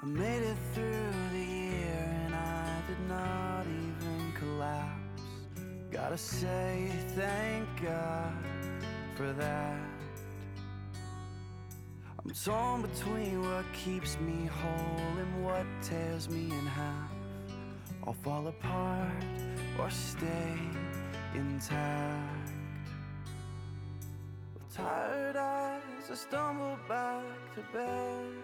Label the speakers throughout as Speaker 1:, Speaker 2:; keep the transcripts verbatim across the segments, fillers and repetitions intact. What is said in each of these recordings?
Speaker 1: I made it through the year and I did not even collapse. Gotta say thank God for that. I'm torn between what keeps me whole and what tears me in half. I'll fall apart or stay intact. With tired eyes I stumble back to bed.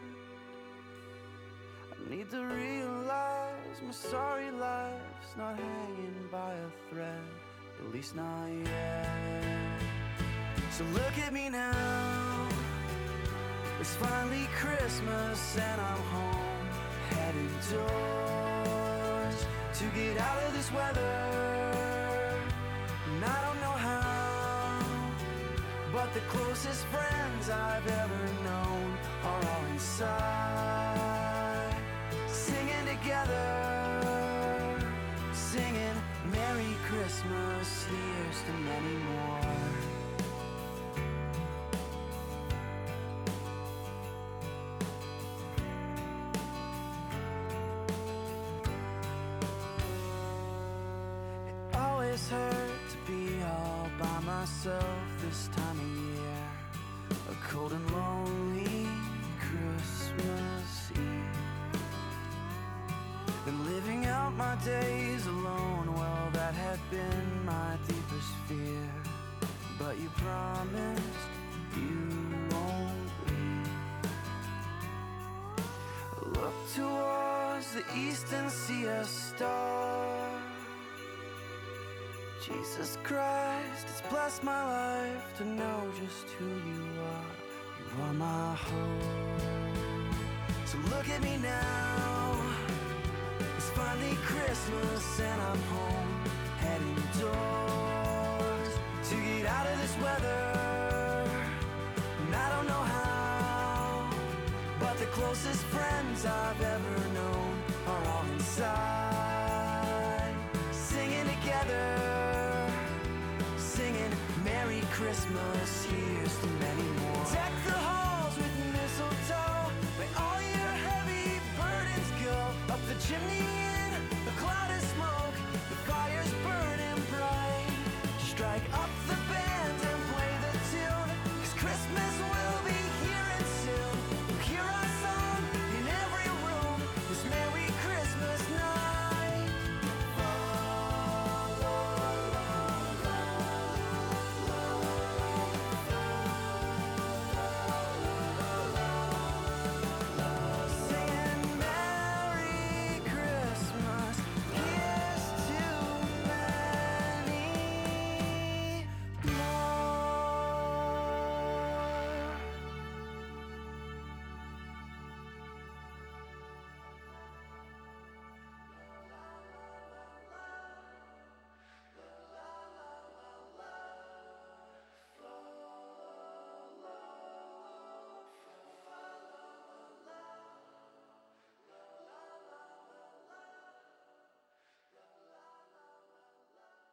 Speaker 1: I need to realize my sorry life's not hanging by a thread, at least not yet. So look at me now, it's finally Christmas and I'm home, heading doors to get out of this weather. And I don't know how, but the closest friends I've ever known are all inside, singing together, singing Merry Christmas, here's to many more. It's hurt to be all by myself this time of year, a cold and lonely Christmas Eve, and living out my days alone, well, that had been my deepest fear. But you promised you won't leave. Look towards the east and see a star. Jesus Christ, it's blessed my life to know just who you are. You are my hope. So look at me now, it's finally Christmas and I'm home, heading doors to get out of this weather. And I don't know how, but the closest friends I've ever known are all inside, singing together, singing Merry Christmas, here's to many more. Deck the halls with mistletoe, may all your heavy burdens go up the chimney